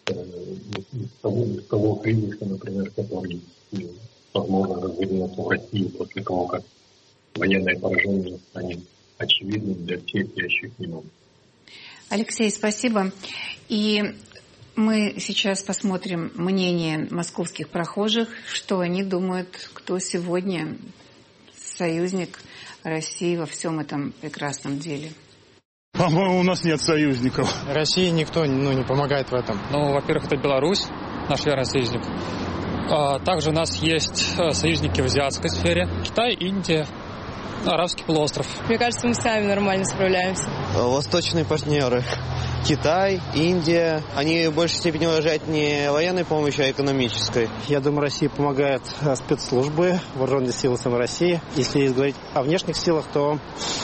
из того, из того кризиса, например, который, возможно, развернется в России после того, как военное поражение станет очевидным для всех ящик минут. Алексей, спасибо. И мы сейчас посмотрим мнение московских прохожих, что они думают, кто сегодня союзник России во всем этом прекрасном деле. По-моему, у нас нет союзников. России никто ну, не помогает в этом. Ну, во-первых, это Беларусь, наш верный союзник. А также у нас есть союзники в азиатской сфере. Китай, Индия, Арабский полуостров. Мне кажется, мы сами нормально справляемся. Восточные партнеры. Китай, Индия. Они в большей степени уважают не военной помощи, а экономической. Я думаю, Россия помогает спецслужбы, вооруженные силы самой России. Если говорить о внешних силах, то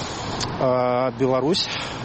э, Беларусь.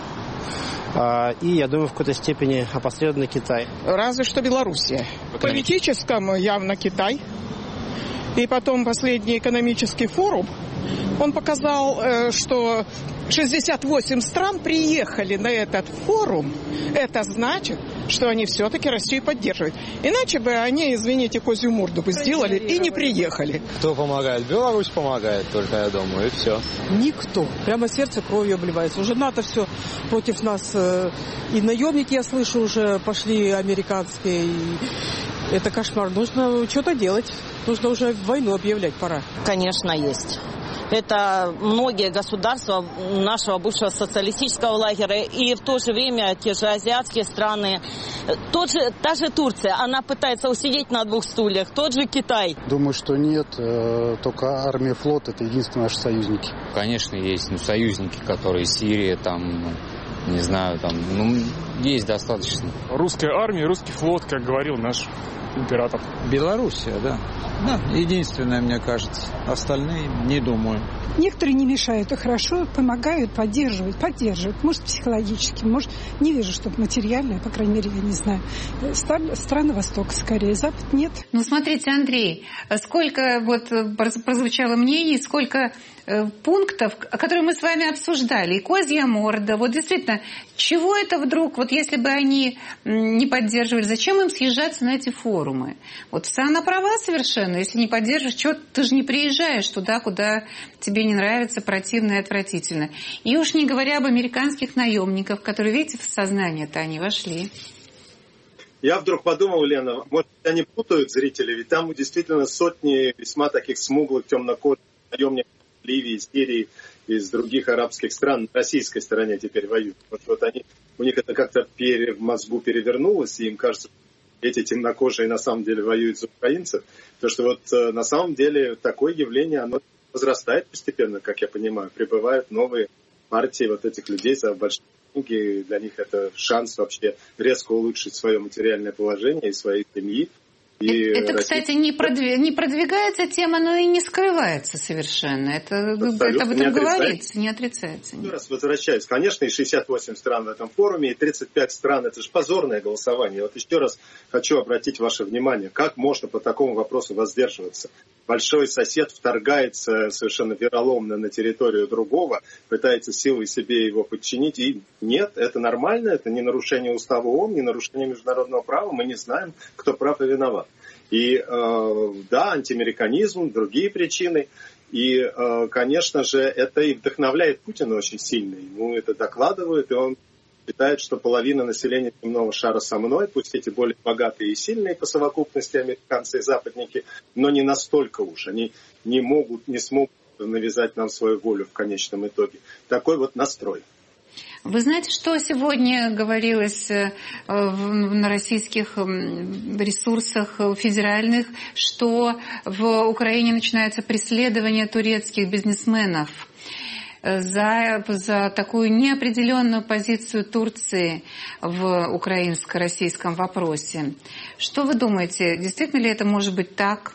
Э, и, я думаю, в какой-то степени опосредованно Китай. Разве что Белоруссия. В политическом явно Китай. И потом последний экономический форум, он показал, что шестьдесят восемь стран приехали на этот форум. Это значит, что они все-таки Россию поддерживают. Иначе бы они, извините, козью морду бы сделали и не приехали. Кто помогает? Беларусь помогает только, я думаю, и все. Никто. Прямо сердце кровью обливается. Уже НАТО все против нас. И наемники, я слышу, уже пошли американские. И это кошмар. Нужно что-то делать. Нужно уже войну объявлять, пора. Конечно, есть. Это многие государства нашего бывшего социалистического лагеря и в то же время те же азиатские страны. Тот же, та же Турция, она пытается усидеть на двух стульях. Тот же Китай. Думаю, что нет. Только армия, флот – это единственные наши союзники. Конечно, есть ну, союзники, которые Сирия, там, не знаю, там, ну, есть достаточно. Русская армия, русский флот, как говорил наш император. Белоруссия, да. Да, единственное, мне кажется. Остальные не думаю. Некоторые не мешают, и хорошо помогают, поддерживают, поддерживают. Может, психологически, может, не вижу, чтобы материально, по крайней мере, я не знаю. Страны Востока скорее, Запад нет. Ну, смотрите, Андрей, сколько вот прозвучало мнений, сколько пунктов, которые мы с вами обсуждали, и козья морда, вот действительно, чего это вдруг, вот если бы они не поддерживали, зачем им съезжаться на эти форумы? Вот она права совершенно, если не поддерживаешь, что ты же не приезжаешь туда, куда тебе не нравится, противно и отвратительно. И уж не говоря об американских наемниках, которые, видите, в сознание-то они вошли. Я вдруг подумал, Лена, может, они путают зрителей, ведь там действительно сотни весьма таких смуглых, темнокожих наемников Ливии, Сирии, из других арабских стран, на российской стороне теперь воюют. Вот, вот они, у них это как-то пере, в мозгу перевернулось, и им кажется, что эти темнокожие на самом деле воюют за украинцев. Потому что вот на самом деле такое явление, оно возрастает постепенно, как я понимаю. Прибывают новые партии вот этих людей за большие деньги. Для них это шанс вообще резко улучшить свое материальное положение и своей семьи. И это, Россия... кстати, не, продвиг... не продвигается тема, но и не скрывается совершенно. Это, это об этом не говорится, не отрицается. Еще раз возвращаюсь. Конечно, и шестьдесят восемь стран в этом форуме, и тридцать пять стран. Это же позорное голосование. Вот еще раз хочу обратить ваше внимание, как можно по такому вопросу воздерживаться. Большой сосед вторгается совершенно вероломно на территорию другого, пытается силой себе его подчинить. И нет, это нормально, это не нарушение устава ООН, не нарушение международного права. Мы не знаем, кто прав и виноват. И э, да, антиамериканизм, другие причины. И, э, конечно же, это и вдохновляет Путина очень сильно. Ему это докладывают, и он считает, что половина населения земного шара со мной, пусть эти более богатые и сильные по совокупности американцы и западники, но не настолько уж. Они не могут, не смогут навязать нам свою волю в конечном итоге. Такой вот настрой. Вы знаете, что сегодня говорилось на российских ресурсах федеральных, что в Украине начинается преследование турецких бизнесменов за, за такую неопределенную позицию Турции в украинско-российском вопросе. Что вы думаете, действительно ли это может быть так?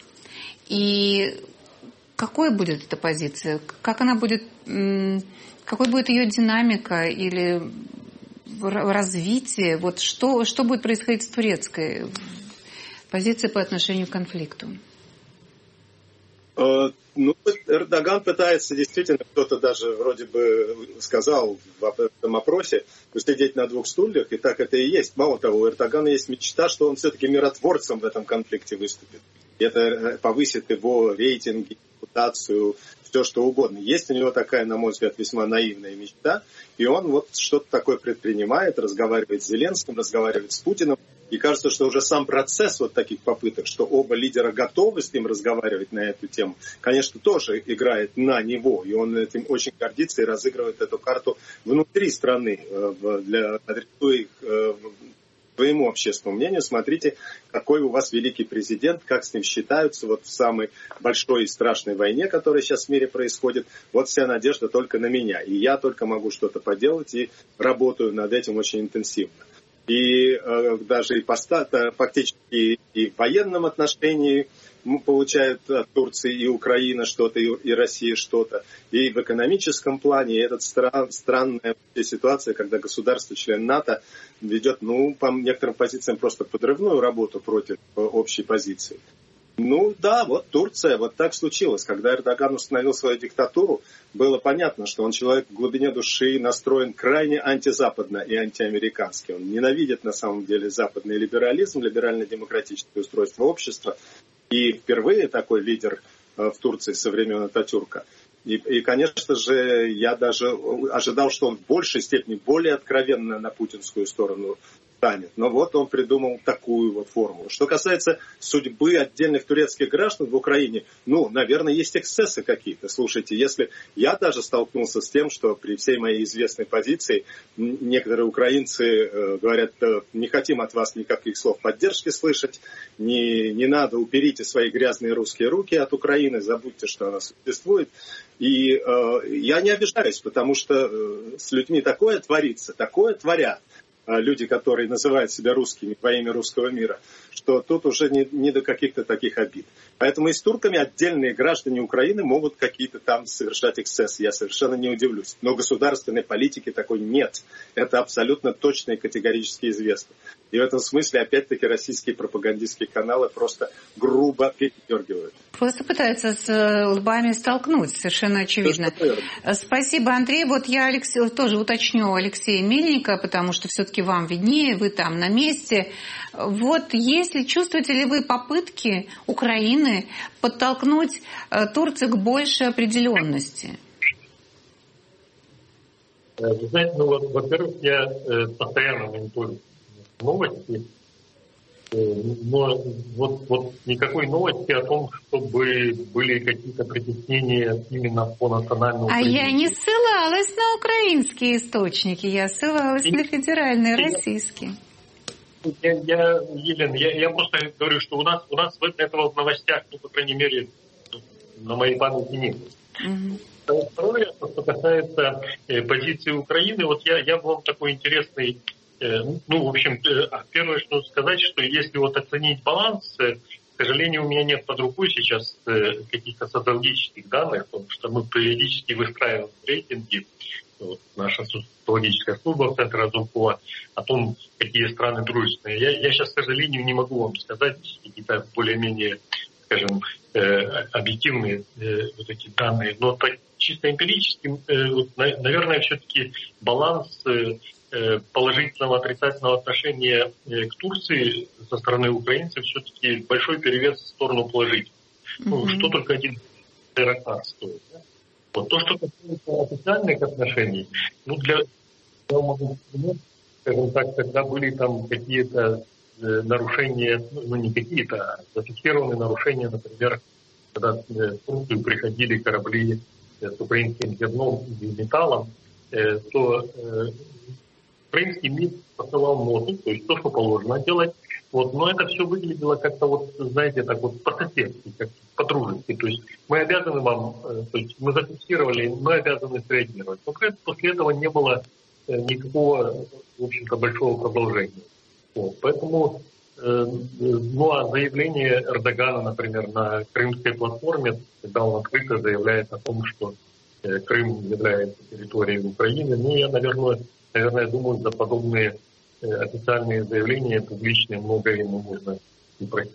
И какой будет эта позиция? Как она будет... Какой будет ее динамика или развитие? Вот что, что будет происходить с турецкой позицией по отношению к конфликту? Э, ну, Эрдоган пытается действительно, кто-то даже вроде бы сказал в этом опросе, сидеть на двух стульях, и так это и есть. Мало того, у Эрдогана есть мечта, что он все-таки миротворцем в этом конфликте выступит. И это повысит его рейтинги, репутацию, все что угодно. Есть у него такая, на мой взгляд, весьма наивная мечта, и он вот что-то такое предпринимает, разговаривает с Зеленским, разговаривает с Путиным, и кажется, что уже сам процесс вот таких попыток, что оба лидера готовы с ним разговаривать на эту тему, конечно, тоже играет на него, и он этим очень гордится и разыгрывает эту карту внутри страны, для, адресуя их своему общественному мнению. Смотрите, какой у вас великий президент, как с ним считаются вот в самой большой и страшной войне, которая сейчас в мире происходит. Вот вся надежда только на меня. И я только могу что-то поделать и работаю над этим очень интенсивно. И э, даже и поста, фактически и в военном отношении получает от Турции и Украина что-то, и, и Россия что-то. И в экономическом плане. И эта стран, странная ситуация, когда государство-член НАТО ведет, ну, по некоторым позициям просто подрывную работу против общей позиции. Ну да, вот Турция, вот так случилось. Когда Эрдоган установил свою диктатуру, было понятно, что он человек в глубине души настроен крайне антизападно и антиамерикански. Он ненавидит на самом деле западный либерализм, либерально-демократическое устройство общества. И впервые такой лидер в Турции со времен Ататюрка. И, и, конечно же, я даже ожидал, что он в большей степени более откровенно на путинскую сторону станет. Но вот он придумал такую вот формулу. Что касается судьбы отдельных турецких граждан в Украине, ну, наверное, есть эксцессы какие-то. Слушайте, если я даже столкнулся с тем, что при всей моей известной позиции некоторые украинцы э, говорят, не хотим от вас никаких слов поддержки слышать, не, не надо, уперите свои грязные русские руки от Украины, забудьте, что она существует. И э, я не обижаюсь, потому что э, с людьми такое творится, такое творят. люди, которые называют себя русскими во имя русского мира, что тут уже не, не до каких-то таких обид. Поэтому и с турками отдельные граждане Украины могут какие-то там совершать эксцессы. Я совершенно не удивлюсь. Но государственной политики такой нет. Это абсолютно точно и категорически известно. И в этом смысле, опять-таки, российские пропагандистские каналы просто грубо передергивают. Просто пытаются с лбами столкнуть, совершенно очевидно. Спасибо, Андрей. Вот я Алексей, тоже уточню Алексея Мельника, потому что все-таки вам виднее, вы там на месте. Вот если чувствуете ли вы попытки Украины подтолкнуть Турцию к большей определенности? Вы знаете, ну, вот, во-первых, я э, постоянно мониторю новости, э, но вот, вот никакой новости о том, чтобы были какие-то притеснения именно по национальному. А я не ссылалась на украинские источники, я ссылалась и, на федеральные, и, российские. Я, я, Елена, я, я просто говорю, что у нас, у нас этого в новостях, ну, по крайней мере, на моей памяти нет. Mm-hmm. Второе, что касается э, позиции Украины, вот я, я бы вам такой интересный, э, ну, в общем, э, первое, что сказать, что если вот оценить баланс, э, к сожалению, у меня нет под рукой сейчас э, каких-то социологических данных, потому что мы периодически выстраиваем рейтинги, вот, наша социологическая служба в центре Разумкова, о том, какие страны дружественные. Я, я сейчас, к сожалению, не могу вам сказать какие-то более-менее, скажем, э, объективные э, вот эти данные, но так, чисто эмпирически, э, вот, наверное, все-таки баланс э, положительного, отрицательного отношения э, к Турции со стороны украинцев все-таки большой перевес в сторону положительного. Mm-hmm. Ну, что только один аэропорт стоит. Да? Вот. То, что касается официальных отношений, ну, для, скажем так, когда были там какие-то э, нарушения, ну, не какие-то, а зафиксированные нарушения, например, когда в Турцию приходили корабли с украинским зерном и металлом, э, то э, украинский МИД посылал ноты, то есть то, что положено делать. Вот, но это все выглядело как-то, вот, знаете, так вот по-соседски, как по-дружески. То есть мы обязаны вам, э, то есть мы зафиксировали, мы обязаны среагировать. Но после этого не было э, никакого, в общем-то, большого продолжения. Вот, поэтому, э, ну а заявление Эрдогана, например, на крымской платформе, когда он открыто заявляет о том, что э, Крым является территорией Украины, ну я, наверное, наверное, думаю, за подобные э, официальные заявления публичные многое ему можно и простить.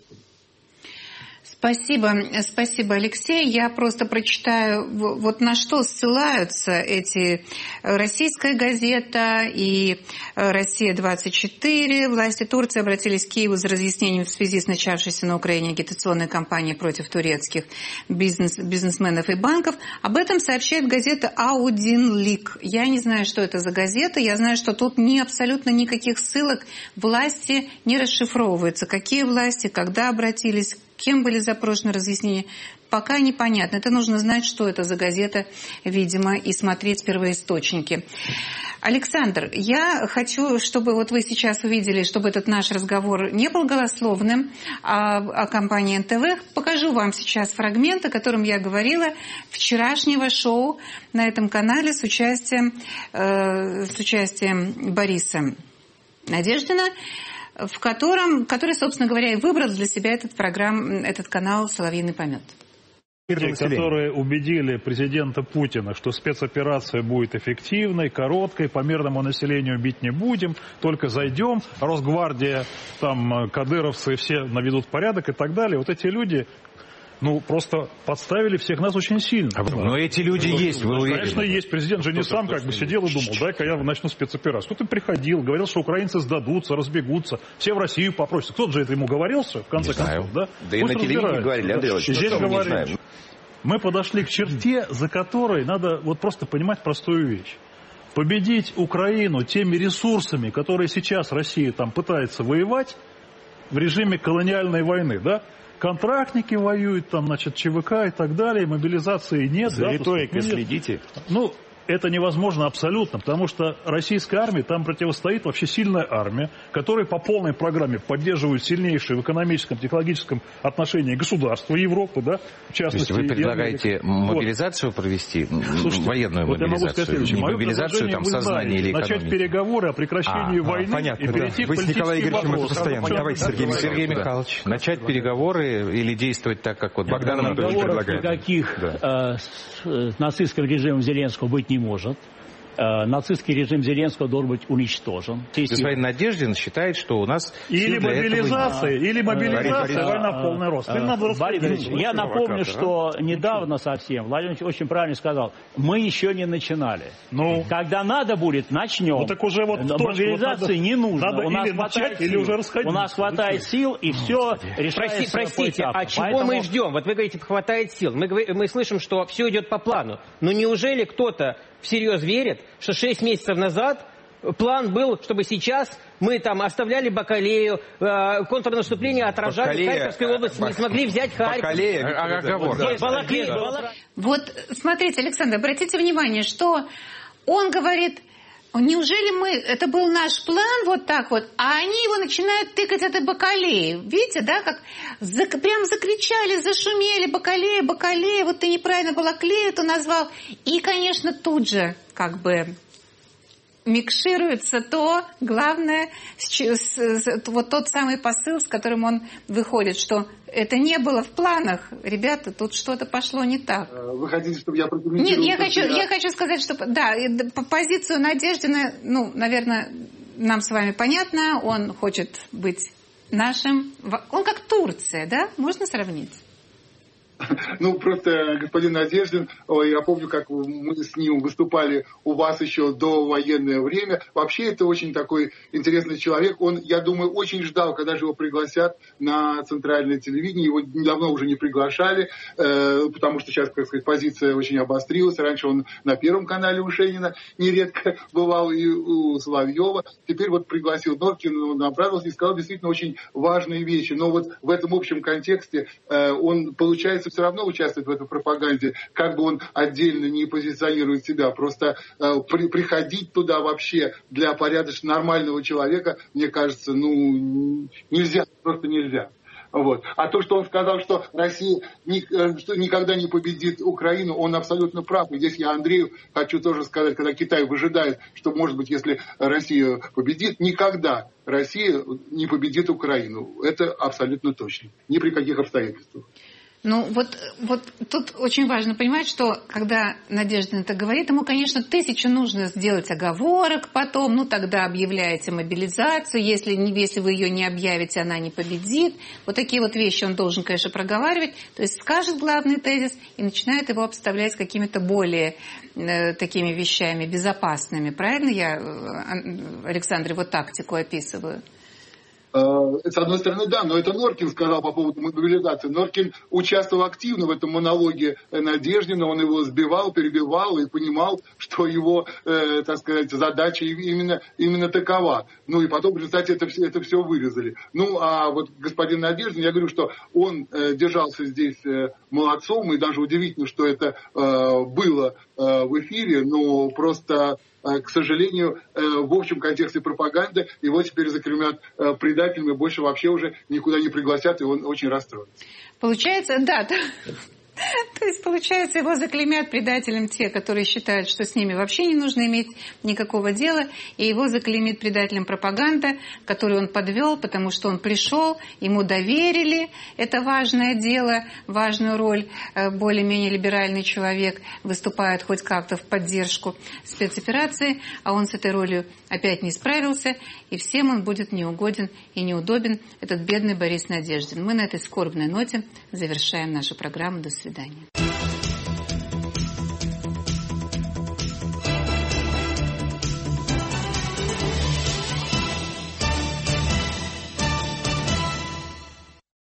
Спасибо, спасибо, Алексей. Я просто прочитаю, вот на что ссылаются эти «Российская газета» и «Россия двадцать четыре». Власти Турции обратились к Киеву за разъяснением в связи с начавшейся на Украине агитационной кампанией против турецких бизнес, бизнесменов и банков. Об этом сообщает газета «Аудинлик». Я не знаю, что это за газета. Я знаю, что тут не абсолютно никаких ссылок. Власти не расшифровываются. Какие власти, когда обратились, кем были запрошены разъяснения, пока непонятно. Это нужно знать, что это за газета, видимо, и смотреть первоисточники. Александр, я хочу, чтобы вот вы сейчас увидели, чтобы этот наш разговор не был голословным о, о компании эн тэ вэ. Покажу вам сейчас фрагмент, о котором я говорила, вчерашнего шоу на этом канале с участием, э, с участием Бориса Надеждина, в котором, который, собственно говоря, и выбрал для себя этот, программ, этот канал «Соловьиный помет». Которые убедили президента Путина, что спецоперация будет эффективной, короткой, по мирному населению бить не будем, только зайдем, Росгвардия, там, кадыровцы все наведут порядок и так далее. Вот эти люди... Ну, просто подставили всех нас очень сильно. А, да. Но эти люди ну, есть, вы уверены? Конечно, есть. Президент же не сам как бы сидел и думал, дай-ка я начну спецоперацию. Кто-то приходил, говорил, что украинцы сдадутся, разбегутся, все в Россию попросят. Кто-то же это ему говорился, в конце концов, да? Да и на телевидении говорили, Андрей Ильич, здесь говорили. Мы подошли к черте, за которой надо вот просто понимать простую вещь. Победить Украину теми ресурсами, которые сейчас Россия там пытается воевать в режиме колониальной войны, да? Контрактники воюют, там, значит, ЧВК и так далее, мобилизации нет. За риторикой следите. Ну, это невозможно абсолютно, потому что российской армии там противостоит вообще сильная армия, которая по полной программе поддерживает сильнейшее в экономическом, технологическом отношении государства Европы, да, в частности. То есть вы предлагаете мобилизацию вот. провести, Слушайте, военную вот мобилизацию, не мобилизацию там сознания или экономики? Начать переговоры о прекращении а, войны понятно, и да. перейти вы к политическим вопросам. Давайте, Сергей, Сергей Михайлович. Да. Начать переговоры или действовать так, как вот Богдан Анатольевич предлагает? Никаких да. э, нацистским режимом Зеленского быть не может. Э, нацистский режим Зеленского должен быть уничтожен. Господин Надеждин считает, что у нас... Или мобилизация, или мобилизация, война в полный рост. Борис, я напомню, что недавно совсем Владимир очень правильно сказал, мы еще не начинали. Ну, когда надо будет, начнем. Ну, так уже вот мобилизации не нужно. Надо у нас или начать, или уже расходиться. У нас хватает сил, и все решается. Простите, а чего Поэтому... мы ждем? Вот вы говорите, хватает сил. Мы, мы слышим, что все идет по плану. Но неужели кто-то всерьез верит, что шесть месяцев назад план был, чтобы сейчас мы там оставляли Бакалею, э, контрнаступление отражали Бакалея, в Харьковской области, Бак... не смогли взять Харьков. Бакалея, оговор. Да, Балаклея, да. Балак... Вот, смотрите, Александр, обратите внимание, что он говорит... Неужели мы, это был наш план вот так вот, а они его начинают тыкать этой Бакалеей. Видите, да, как за, прям закричали, зашумели, Бакалея, Бакалея, вот ты неправильно Балаклею-то назвал. И, конечно, тут же как бы микшируется то, главное, с, с, с, вот тот самый посыл, с которым он выходит, что это не было в планах. Ребята, тут что-то пошло не так. Вы хотите, чтобы я прокомментировал? Нет, я хочу, я... я хочу сказать, что да, по позицию Надеждина, ну, наверное, нам с вами понятно, он хочет быть нашим. Он как Турция, да? Можно сравнить? Ну, просто господин Надеждин, я помню, как мы с ним выступали у вас еще до военное время. Вообще, это очень такой интересный человек. Он, я думаю, очень ждал, когда же его пригласят на центральное телевидение. Его давно уже не приглашали, потому что сейчас, как сказать, позиция очень обострилась. Раньше он на Первом канале у Шенина нередко бывал, и у Соловьева. Теперь вот пригласил Норкин, он обрадовался и сказал действительно очень важные вещи. Но вот в этом общем контексте он, получается, все равно участвует в этой пропаганде, как бы он отдельно не позиционирует себя. Просто э, при, приходить туда вообще для порядочно нормального человека, мне кажется, ну, нельзя, просто нельзя. Вот. А то, что он сказал, что Россия ни, что никогда не победит Украину, он абсолютно прав. И здесь я Андрею хочу тоже сказать, когда Китай выжидает, что, может быть, если Россия победит, никогда Россия не победит Украину. Это абсолютно точно. Ни при каких обстоятельствах. Ну, вот, вот тут очень важно понимать, что когда Надеждин это говорит, ему, конечно, тысячу нужно сделать оговорок потом, ну, тогда объявляете мобилизацию, если, если вы ее не объявите, она не победит. Вот такие вот вещи он должен, конечно, проговаривать. То есть скажет главный тезис и начинает его обставлять какими-то более э, такими вещами безопасными. Правильно я, э, Александр, его тактику описываю? С одной стороны, да, но это Норкин сказал по поводу мобилизации. Норкин участвовал активно в этом монологе Надеждина, он его сбивал, перебивал и понимал, что его, э, так сказать, задача именно, именно такова. Ну и потом, в результате, это, это все вырезали. Ну, а вот господин Надеждин, я говорю, что он э, держался здесь э, молодцом, и даже удивительно, что это э, было э, в эфире, но просто... К сожалению, в общем контексте пропаганды его теперь заклеймят предателями, больше вообще уже никуда не пригласят, и он очень расстроен. Получается, да, да. То есть, получается, его заклеймят предателем те, которые считают, что с ними вообще не нужно иметь никакого дела, и его заклеймит предателем пропаганда, которую он подвел, потому что он пришел, ему доверили это важное дело, важную роль, более-менее либеральный человек выступает хоть как-то в поддержку спецоперации, а он с этой ролью опять не справился, и всем он будет неугоден и неудобен, этот бедный Борис Надеждин. Мы на этой скорбной ноте завершаем нашу программу. До свидания.